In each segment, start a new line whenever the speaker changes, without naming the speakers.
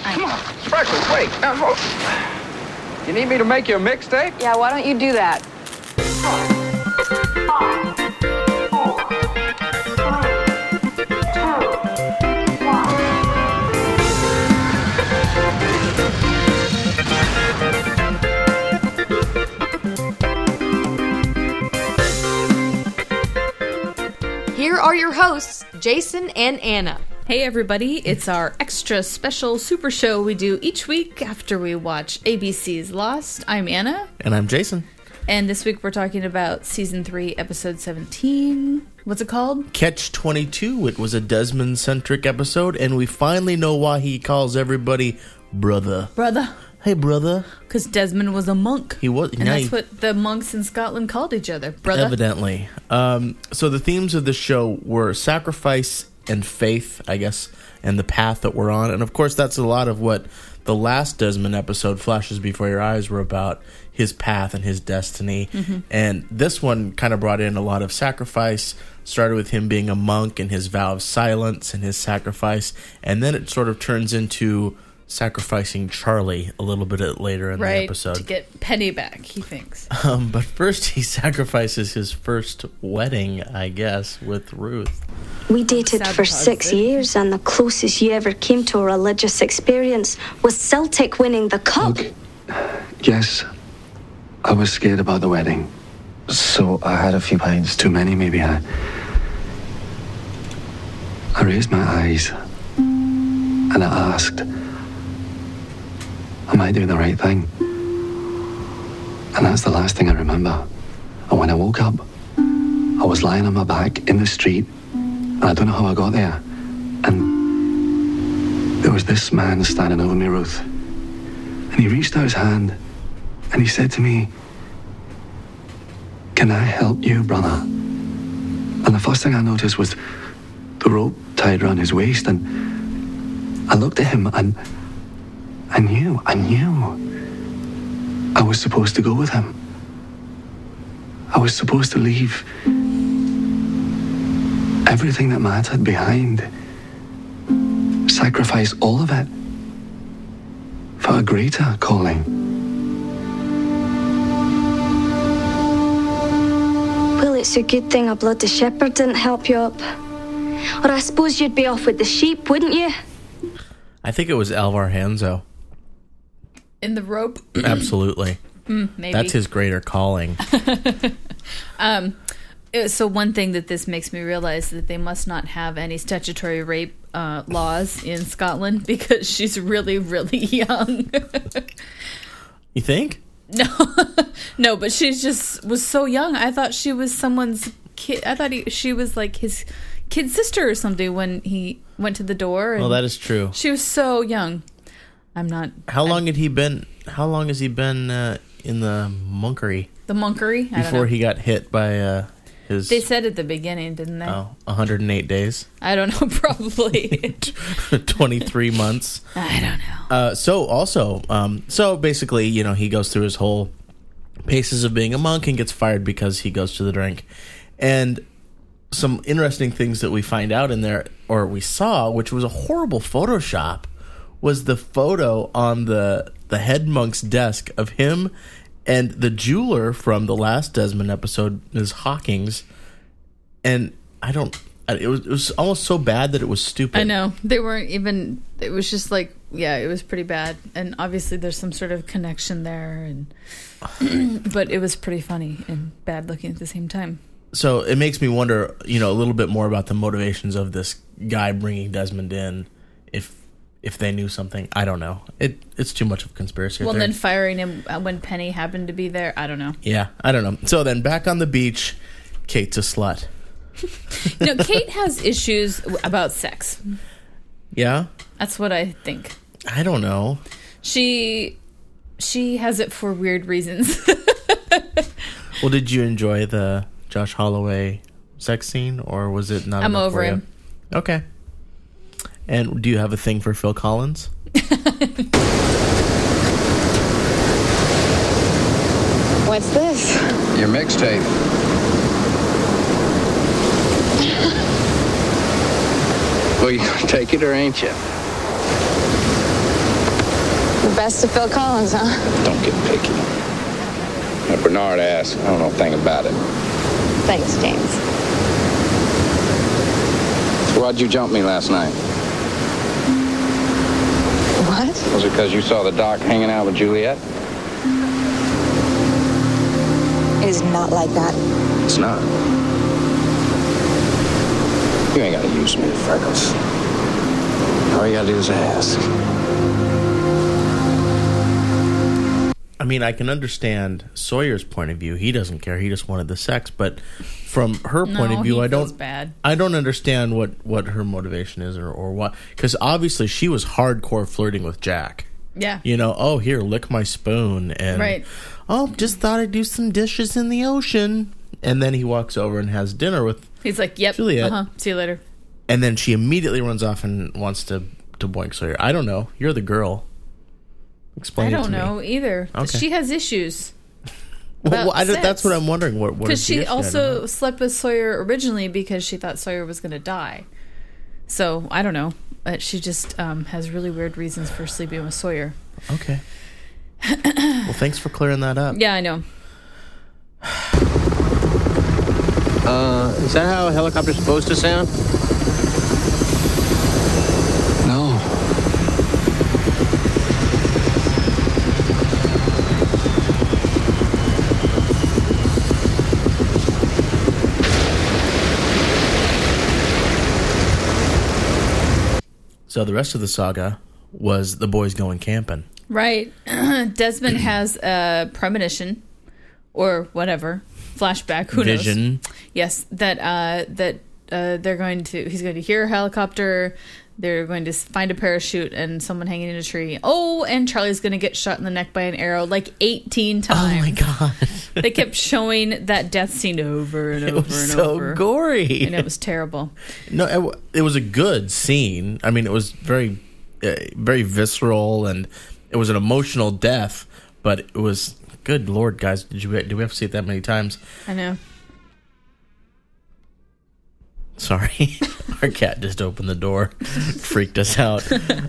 Come on, Freckles, wait. Now, hold. You need me to make you a mixtape?
Yeah, why don't you do that?
Here are your hosts, Jason and Anna.
Hey everybody, it's our extra special super show we do each week after we watch ABC's Lost. I'm Anna.
And I'm Jason.
And this week we're talking about Season 3, Episode 17. What's it called?
Catch 22. It was a Desmond-centric episode, and we finally know why he calls everybody brother.
Brother.
Hey, brother.
Because Desmond was a monk.
He was.
And that's what the monks in Scotland called each other. Brother.
Evidently. So the themes of the show were sacrifice and faith, I guess, and the path that we're on. And, of course, that's a lot of what the last Desmond episode, Flashes Before Your Eyes, were about, his path and his destiny. Mm-hmm. And this one kind of brought in a lot of sacrifice, started with him being a monk and his vow of silence and his sacrifice, and then it sort of turns into sacrificing Charlie a little bit later in the episode.
To get Penny back, he thinks.
But first he sacrifices his first wedding, I guess, with Ruth.
We dated for 6 years, and the closest you ever came to a religious experience was Celtic winning the cup.
Look, yes, I was scared about the wedding. So I had a few pints. Too many, maybe. I raised my eyes and I asked, am I doing the right thing? And that's the last thing I remember. And when I woke up, I was lying on my back in the street, and I don't know how I got there. And there was this man standing over me, Ruth. And he reached out his hand and he said to me, "Can I help you, brother?" And the first thing I noticed was the rope tied around his waist, and I looked at him and I knew I was supposed to go with him. I was supposed to leave everything that mattered behind, sacrifice all of it for a greater calling.
Well, it's a good thing a bloody shepherd didn't help you up. Or I suppose you'd be off with the sheep, wouldn't you?
I think it was Alvar Hanzo.
In the rope?
Absolutely.
Maybe.
That's his greater calling.
So one thing that this makes me realize that they must not have any statutory rape laws in Scotland, because she's really, really young.
You think?
No, but she just was so young. I thought she was someone's kid. I thought she was like his kid sister or something when he went to the door.
Well, that is true.
She was so young. I'm not.
How long has he been in the monkery?
The monkery?
Before he got hit by his...
They said at the beginning, didn't they?
Oh, 108 days?
I don't know, probably.
23 months?
I don't know.
So basically, he goes through his whole paces of being a monk and gets fired because he goes to the drink. And some interesting things that we find out in there, or we saw, which was a horrible Photoshop, was the photo on the head monk's desk of him and the jeweler from the last Desmond episode, Ms. Hawkins. And it was almost so bad that it was stupid.
I know. They weren't even, it was just like, yeah, it was pretty bad. And obviously there's some sort of connection there, and but it was pretty funny and bad looking at the same time.
So it makes me wonder, a little bit more about the motivations of this guy bringing Desmond in, if they knew something. I don't know. It's too much of a conspiracy.
Well, then firing him when Penny happened to be there, I don't know.
Yeah, I don't know. So then back on the beach, Kate's a slut.
Kate has issues about sex.
Yeah?
That's what I think.
I don't know.
She has it for weird reasons.
Well, did you enjoy the Josh Holloway sex scene, or was it not?
I'm over him.
Okay. And do you have a thing for Phil Collins?
What's this?
Your mixtape. Well, you gonna take it or ain't you?
The best of Phil Collins, huh?
Don't get picky. That Bernard ass, I don't know a thing about it.
Thanks, James.
So why'd you jump me last night?
What?
Was it because you saw the doc hanging out with Juliet?
It is not like that.
It's not. You ain't gotta use me, Freckles. All you gotta do is ask.
I mean, I can understand Sawyer's point of view. He doesn't care. He just wanted the sex. But from her point of view, I don't understand what her motivation is or what. Because obviously she was hardcore flirting with Jack.
Yeah.
You know, oh, here, lick my spoon. And,
right.
Oh, just thought I'd do some dishes in the ocean. And then he walks over and has dinner with
He's like, yep.
Juliet.
See you later.
And then she immediately runs off and wants to boink Sawyer. I don't know. You're the girl. Explain it to me. I don't
know either. Okay. She has issues.
That's what I'm wondering. What
because she also slept with Sawyer originally because she thought Sawyer was going to die. So I don't know. She just has really weird reasons for sleeping with Sawyer.
Okay. Well, thanks for clearing that up.
Yeah, I know.
Is that how a helicopter's supposed to sound?
No.
So the rest of the saga was the boys going camping.
Right. Desmond has a premonition or whatever. Flashback, who knows?
Vision.
Yes, that they're going to. He's going to hear a helicopter. They're going to find a parachute and someone hanging in a tree. Oh, and Charlie's going to get shot in the neck by an arrow like 18 times.
Oh my god!
They kept showing that death scene over and over and over.
So gory,
and it was terrible.
No, it was a good scene. I mean, it was very, very visceral, and it was an emotional death. But it was. Good Lord, guys, do we have to see it that many times?
I know.
Sorry. Our cat just opened the door. Freaked us out.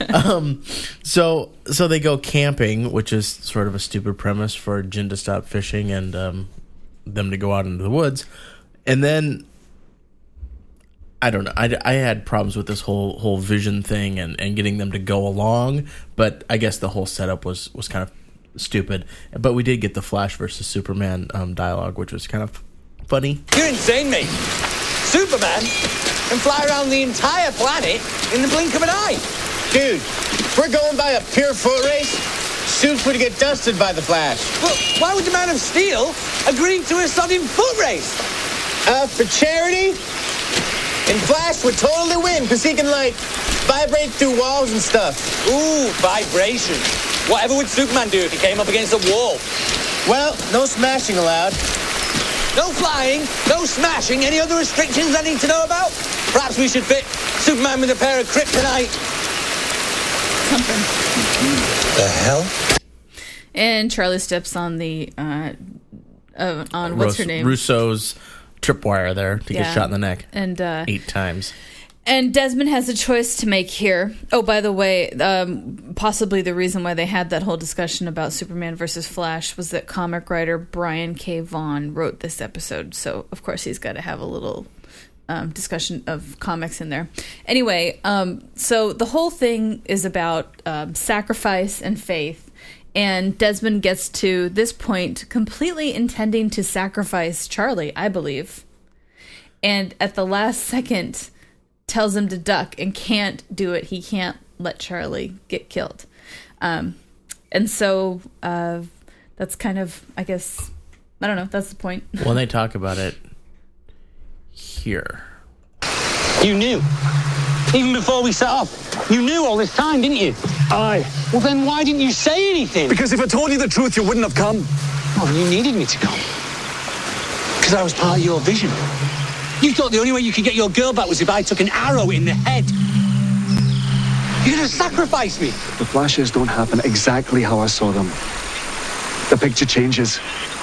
So they go camping, which is sort of a stupid premise for Jin to stop fishing and them to go out into the woods. And then, I don't know. I had problems with this whole vision thing and getting them to go along. But I guess the whole setup was kind of stupid, but we did get the Flash versus Superman dialogue, which was kind of funny.
You're insane, mate. Superman can fly around the entire planet in the blink of an eye.
Dude, we're going by a pure foot race. Suits would get dusted by the Flash.
Well, why would the Man of Steel agree to a sodding foot race?
For charity. And Flash would totally win because he can, like, vibrate through walls and stuff.
Ooh, vibration. Whatever would Superman do if he came up against a wall?
Well, no smashing allowed.
No flying, no smashing. Any other restrictions I need to know about? Perhaps we should fit Superman with a pair of kryptonite.
Something.
The hell?
And Charlie steps on the on what's her name?
Russo's tripwire there to get shot in the neck.
And
8 times.
And Desmond has a choice to make here. Oh, by the way, possibly the reason why they had that whole discussion about Superman versus Flash was that comic writer Brian K. Vaughan wrote this episode. So, of course, he's got to have a little discussion of comics in there. Anyway, so the whole thing is about sacrifice and faith. And Desmond gets to this point completely intending to sacrifice Charlie, I believe. And at the last second tells him to duck and can't do it. He can't let Charlie get killed. And so that's kind of, I guess, I don't know, that's the point.
When they talk about it here.
You knew. Even before we set off. You knew all this time, didn't you?
Aye.
Well, then why didn't you say anything?
Because if I told you the truth, you wouldn't have come.
Well, you needed me to come. Because I was part of your vision. You thought the only way you could get your girl back was if I took an arrow in the head. You're going to sacrifice me.
The flashes don't happen exactly how I saw them. The picture changes.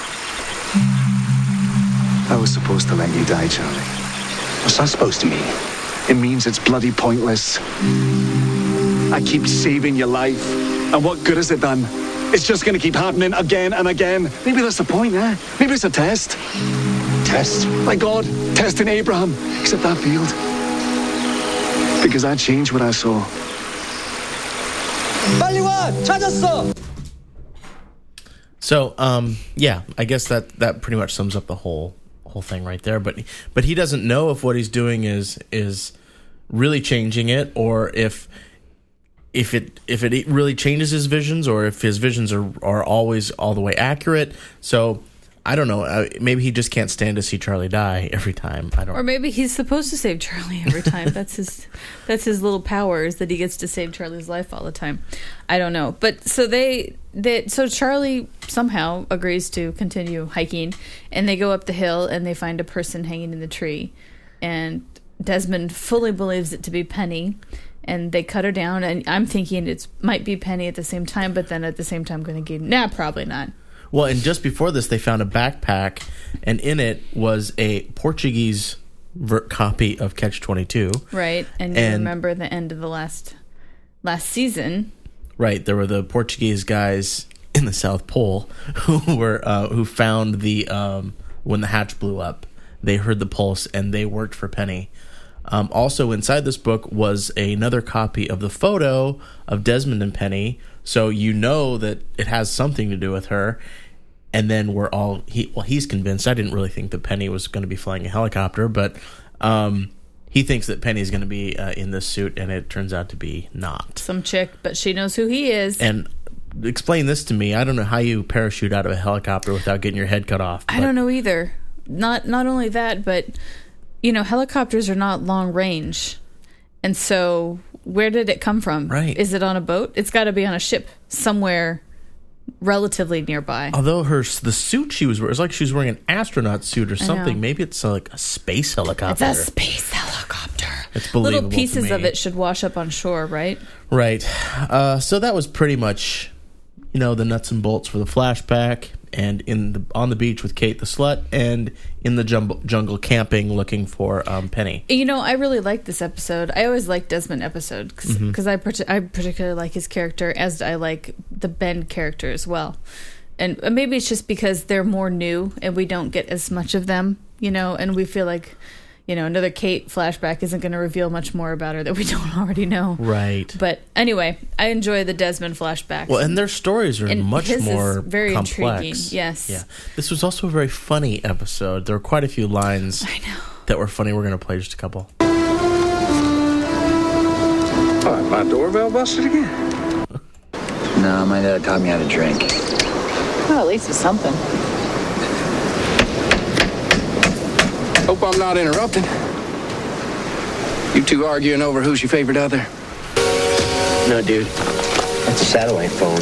I was supposed to let you die, Charlie.
What's that supposed to mean?
It means it's bloody pointless. I keep saving your life.
And what good has it done? It's just going to keep happening again and again. Maybe that's the point, eh? Maybe it's a test. Test? My God, testing Abraham. He's at that field. Because I changed what I saw.
빨리 와! 찾았어!
So, yeah, I guess that pretty much sums up the whole thing right there. But he doesn't know if what he's doing is really changing it, or if it really changes his visions, or if his visions are always all the way accurate. So I don't know. Maybe he just can't stand to see Charlie die every time. I don't.
Or maybe he's supposed to save Charlie every time. That's his little power, is that he gets to save Charlie's life all the time. I don't know. But so so Charlie somehow agrees to continue hiking, and they go up the hill and they find a person hanging in the tree, and Desmond fully believes it to be Penny. And they cut her down, and I'm thinking it might be Penny at the same time, but then at the same time going to get, probably not.
Well, and just before this, they found a backpack, and in it was a Portuguese copy of Catch-22.
Right, and you remember the end of the last season. Right,
there were the Portuguese guys in the South Pole who found the when the hatch blew up. They heard the pulse, and they worked for Penny. Also inside this book was another copy of the photo of Desmond and Penny, so you know that it has something to do with her. And then he's convinced. I didn't really think that Penny was going to be flying a helicopter, but he thinks that Penny's going to be in this suit, and it turns out to be not.
Some chick, but she knows who he is.
And explain this to me. I don't know how you parachute out of a helicopter without getting your head cut off.
I don't know either. Not only that, but helicopters are not long range. And so where did it come from?
Right.
Is it on a boat? It's got to be on a ship somewhere relatively nearby.
Although the suit she was wearing, it's like she was wearing an astronaut suit or something. Maybe it's like a space helicopter.
It's a space helicopter.
It's believable.
Little pieces of it should wash up on shore, right?
Right. So that was pretty much, the nuts and bolts for the flashback, and on the beach with Kate the Slut, and in the jungle camping looking for Penny.
I really like this episode. I always like Desmond episodes because I particularly like his character, as I like the Ben character as well. And maybe it's just because they're more new and we don't get as much of them, and we feel like, another Kate flashback isn't going to reveal much more about her that we don't already know.
Right.
But anyway, I enjoy the Desmond flashbacks.
Well, and their stories are much more
very
complex.
Intriguing. Yes.
Yeah. This was also a very funny episode. There were quite a few lines that were funny. We're going to play just a couple.
What, my doorbell busted again?
No, my dad taught me how to drink.
Well, at least it's something.
Hope I'm not interrupting. You two arguing over who's your favorite other?
No, dude. That's a satellite phone.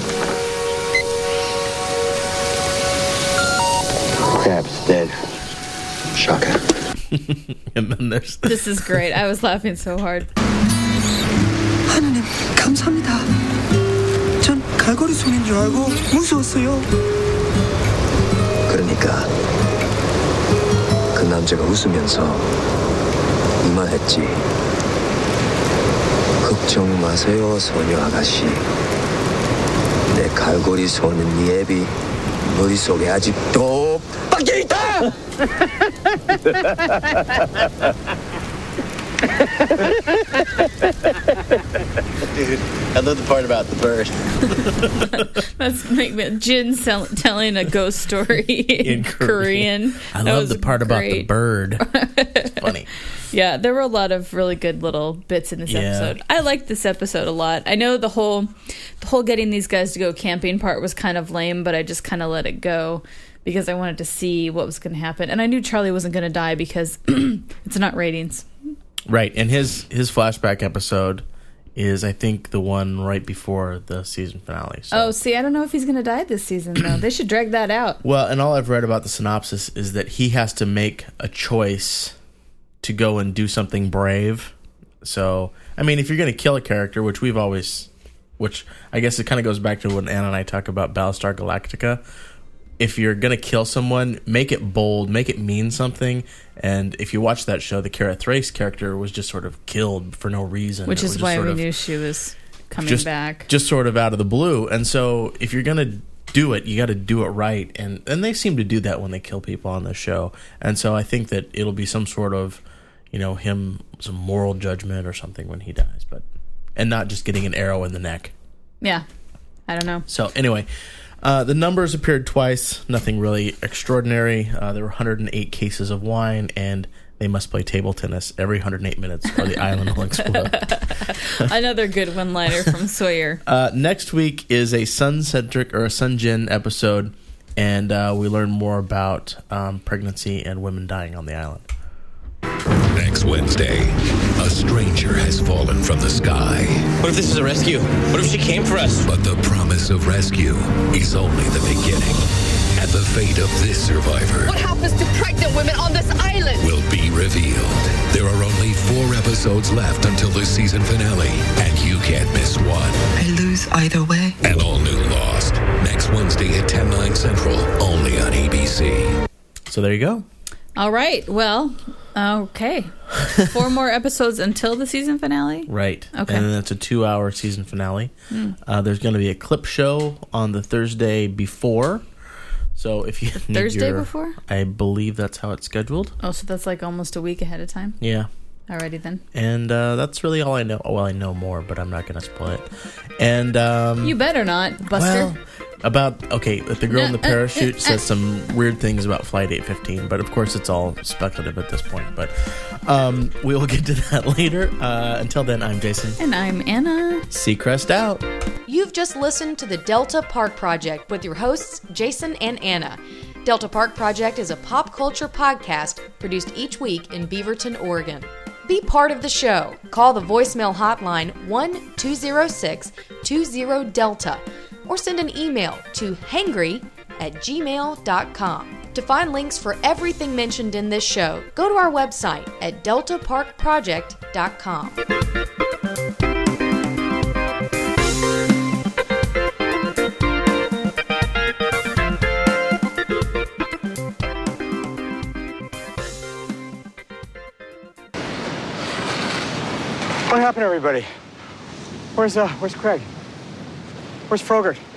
Crap, it's dead. Shocking.
And then there's...
This is great. I was laughing so hard.
하느님, 감사합니다. 전 갈고리 손인 줄 알고 무서웠어요.
그러니까 그 남자가 웃으면서 이 말 했지. 걱정 마세요, 소녀 아가씨. 내 갈고리 손은 예비 머릿속에 아직도 박혀있다! Dude, I love the part about the bird.
That's Jin telling a ghost story in Korean.
I love the part about the bird. It's funny.
Yeah, there were a lot of really good little bits in this episode. I liked this episode a lot. I know the whole getting these guys to go camping part was kind of lame, but I just kind of let it go because I wanted to see what was going to happen. And I knew Charlie wasn't going to die because it's not ratings.
Right, and his flashback episode is, I think, the one right before the season finale. So.
Oh, see, I don't know if he's going to die this season, though. They should drag that out.
Well, and all I've read about the synopsis is that he has to make a choice to go and do something brave. So, I mean, if you're going to kill a character, which I guess it kind of goes back to when Anna and I talk about Battlestar Galactica. If you're going to kill someone, make it bold, make it mean something. And if you watch that show, the Kara Thrace character was just sort of killed for no reason.
Which is why we knew she was coming back.
Just sort of out of the blue. And so if you're going to do it, you got to do it right. And they seem to do that when they kill people on the show. And so I think that it'll be some sort of, some moral judgment or something when he dies, and not just getting an arrow in the neck.
Yeah. I don't know.
So anyway, the numbers appeared twice. Nothing really extraordinary. There were 108 cases of wine, and they must play table tennis every 108 minutes or the island will explode.
Another good one-liner from Sawyer.
Next week is a sun-centric or a Sunjin episode, and we learn more about pregnancy and women dying on the island.
Next Wednesday, a stranger has fallen from the sky.
What if this is a rescue? What if she came for us?
But the promise of rescue is only the beginning. And the fate of this survivor
What happens to pregnant women on this island?
will be revealed. There are only 4 episodes left until the season finale, and you can't miss one.
I lose either way.
An all-new Lost. Next Wednesday at 10/9 Central, only on ABC.
So there you go.
All right. Well, okay. 4 more episodes until the season finale?
Right.
Okay.
And then it's a 2-hour season finale. There's going to be a clip show on the Thursday before. So if you need
Thursday before?
I believe that's how it's scheduled.
Oh, so that's like almost a week ahead of time?
Yeah.
Alrighty then.
And that's really all I know. Well, I know more, but I'm not going to spoil it. And
you better not, Buster.
Well, the girl in the parachute says some weird things about Flight 815, but of course it's all speculative at this point. But we will get to that later. Until then, I'm Jason.
And I'm Anna.
Seacrest out.
You've just listened to the Delta Park Project with your hosts, Jason and Anna. Delta Park Project is a pop culture podcast produced each week in Beaverton, Oregon. Be part of the show. Call the voicemail hotline 1-206-20-DELTA or send an email to hangry@gmail.com. To find links for everything mentioned in this show, go to our website at deltaparkproject.com.
What happened, everybody? Where's Craig? Where's Frogert?